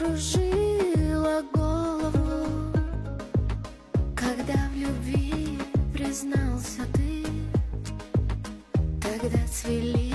кружила голову, когда в любви признался ты. Тогда цвели